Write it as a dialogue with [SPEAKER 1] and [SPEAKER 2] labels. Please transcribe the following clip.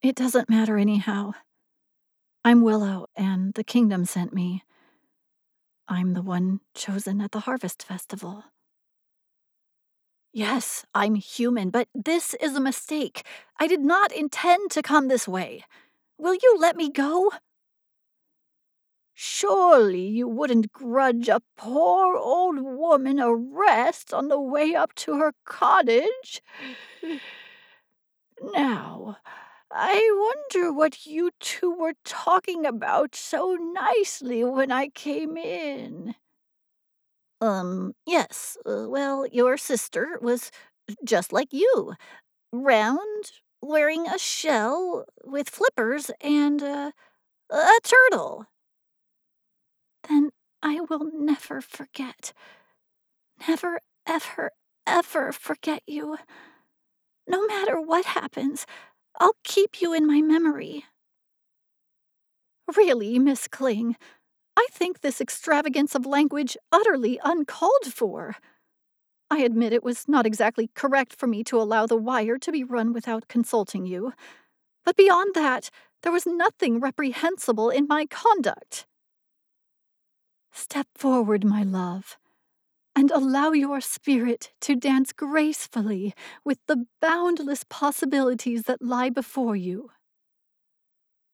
[SPEAKER 1] It doesn't matter anyhow. I'm Willow, and the kingdom sent me. I'm the one chosen at the Harvest Festival. Yes, I'm human, but this is a mistake. I did not intend to come this way. Will you let me go? Surely you wouldn't grudge a poor old woman a rest on the way up to her cottage? Now, I wonder what you two were talking about so nicely when I came in. Yes. Well, your sister was just like you. Round, wearing a shell with flippers and a turtle. Then I will never forget. Never, ever, ever forget you. No matter what happens, I'll keep you in my memory. Really, Miss Kling, I think this extravagance of language utterly uncalled for. I admit it was not exactly correct for me to allow the wire to be run without consulting you. But beyond that, there was nothing reprehensible in my conduct. Step forward, my love, and allow your spirit to dance gracefully with the boundless possibilities that lie before you.